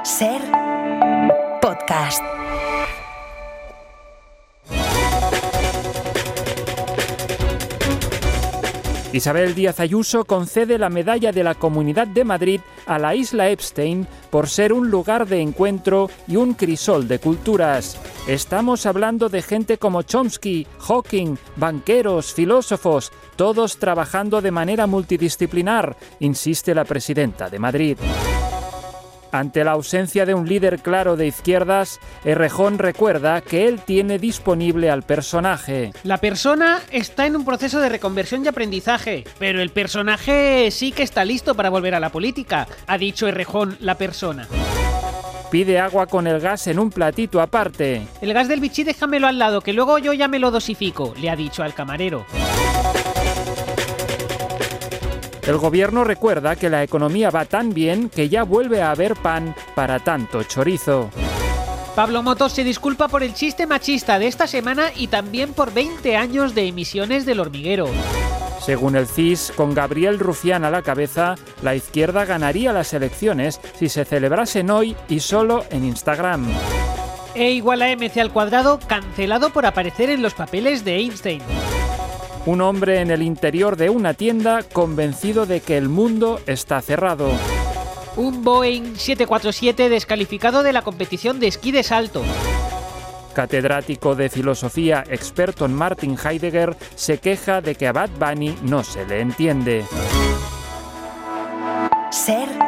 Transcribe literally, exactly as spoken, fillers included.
Ser podcast. Isabel Díaz Ayuso concede la medalla de la Comunidad de Madrid a la isla Epstein por ser un lugar de encuentro y un crisol de culturas. Estamos hablando de gente como Chomsky, Hawking, banqueros, filósofos, todos trabajando de manera multidisciplinar, insiste la presidenta de Madrid. Ante la ausencia de un líder claro de izquierdas, Errejón recuerda que él tiene disponible al personaje. La persona está en un proceso de reconversión y aprendizaje, pero el personaje sí que está listo para volver a la política, ha dicho Errejón, la persona. Pide agua con el gas en un platito aparte. El gas del bichí déjamelo al lado, que luego yo ya me lo dosifico, le ha dicho al camarero. El gobierno recuerda que la economía va tan bien que ya vuelve a haber pan para tanto chorizo. Pablo Motos se disculpa por el chiste machista de esta semana y también por veinte años de emisiones del Hormiguero. Según el C I S, con Gabriel Rufián a la cabeza, la izquierda ganaría las elecciones si se celebrasen hoy y solo en Instagram. E igual a M C al cuadrado, cancelado por aparecer en los papeles de Einstein. Un hombre en el interior de una tienda convencido de que el mundo está cerrado. Un Boeing siete cuatro siete descalificado de la competición de esquí de salto. Catedrático de filosofía experto en Martin Heidegger se queja de que a Bad Bunny no se le entiende. Ser